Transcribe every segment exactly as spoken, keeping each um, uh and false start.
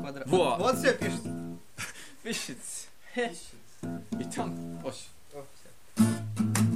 квадрат. Во. Вот все пишет. Пишется. Пишет. И там, ось. О, всё.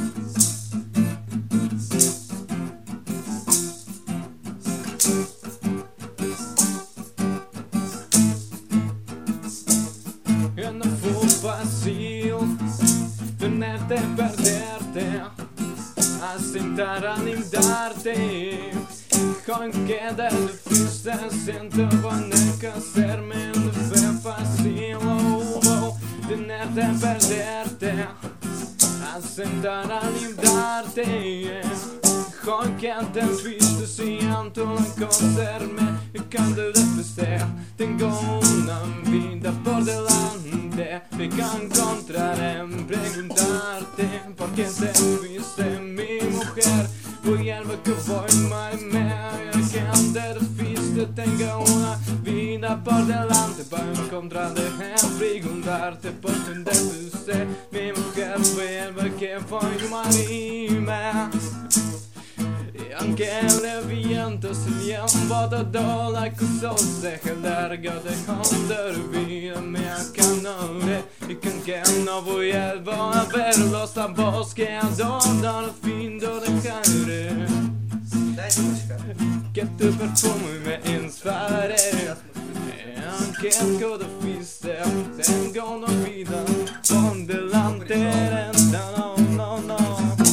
Jag no får vacil tenerte, perderte, asentar, anidarte. Con que de fuiste siento van a hacerme no fue fácil. Oh, oh. Tenerte, perderte, asentar, anidarte. Con que te fuiste siento conocerme y cuando después tengo una vida por delante. Me can encontrar en preguntarte por qué te fuiste mi mujer. Voy a ver que voy my man, que antes fuiste tengo una vida por delante para encontrarte en preguntarte por qué te fuiste mi mujer. Voy a ver que voy my man. Anche le viento se lleva todo la cosa deja largo de vida me acanore y con que no vuelvo a ver los ambos que adoro al fin de dejaré Дайте мужика. que tu perfume me inspire Сейчас мы aunque algo de fuiste tengo una vida por delante. No, no, no.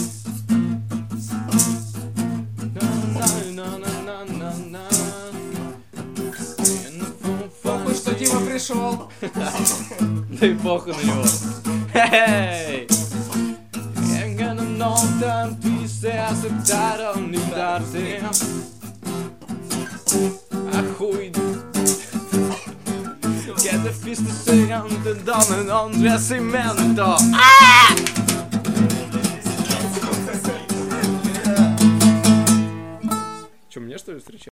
Похуй, что Дима пришел. Да и похуй на него. Hey! Ingen någon triste aceptar olvidarte. Ajuy. Que te fuiste segante damen andra cemento. Ah! Че, мне что ли встречать?